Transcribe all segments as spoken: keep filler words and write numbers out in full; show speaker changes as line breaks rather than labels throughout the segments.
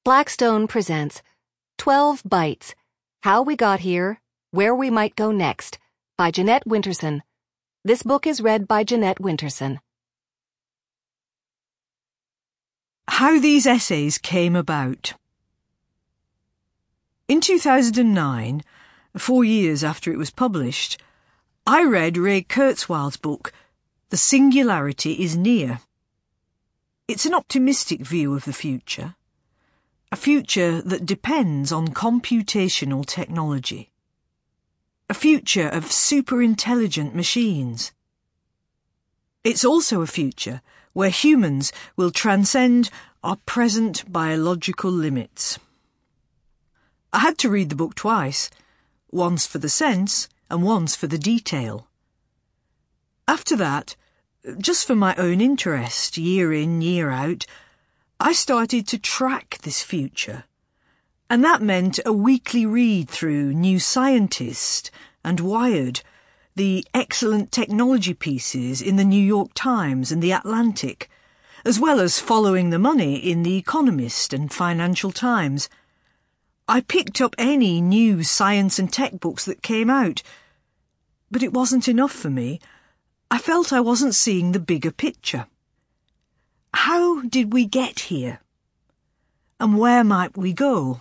Blackstone presents twelve Bites, How We Got Here, Where We Might Go Next, by Jeanette Winterson. This book is read by Jeanette Winterson.
How these essays came about. In two thousand nine, four years after it was published, I read Ray Kurzweil's book, The Singularity is Near. It's an optimistic view of the future, a future that depends on computational technology, a future of super-intelligent machines. It's also a future where humans will transcend our present biological limits. I had to read the book twice, once for the sense and once for the detail. After that, just for my own interest, year in, year out, I started to track this future, and that meant a weekly read through New Scientist and Wired, the excellent technology pieces in the New York Times and the Atlantic, as well as following the money in the Economist and Financial Times. I picked up any new science and tech books that came out, but it wasn't enough for me. I felt I wasn't seeing the bigger picture. How did we get here? And where might we go?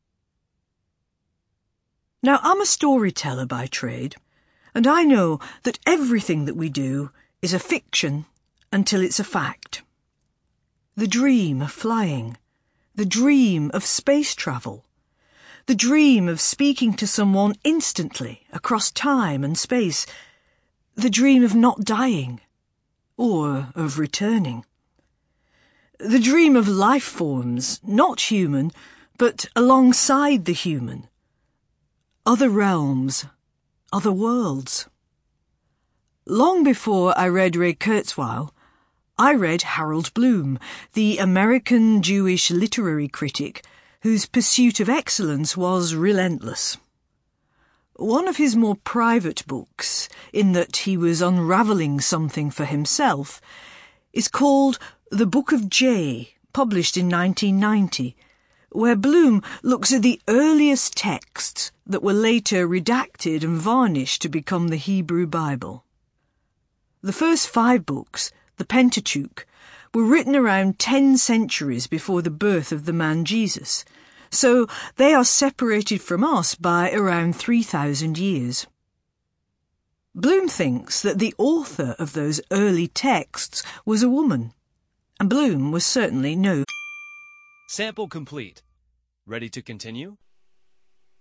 Now, I'm a storyteller by trade, and I know that everything that we do is a fiction until it's a fact. The dream of flying, the dream of space travel, the dream of speaking to someone instantly across time and space, the dream of not dying, or of returning. The dream of life forms, not human, but alongside the human. Other realms, other worlds. Long before I read Ray Kurzweil, I read Harold Bloom, the American Jewish literary critic whose pursuit of excellence was relentless. One of his more private books, in that he was unravelling something for himself, is called The Book of J, published in nineteen ninety, where Bloom looks at the earliest texts that were later redacted and varnished to become the Hebrew Bible. The first five books, the Pentateuch, were written around ten centuries before the birth of the man Jesus, so they are separated from us by around three thousand years. Bloom thinks that the author of those early texts was a woman, and Bloom was certainly no.
Sample complete. Ready to continue?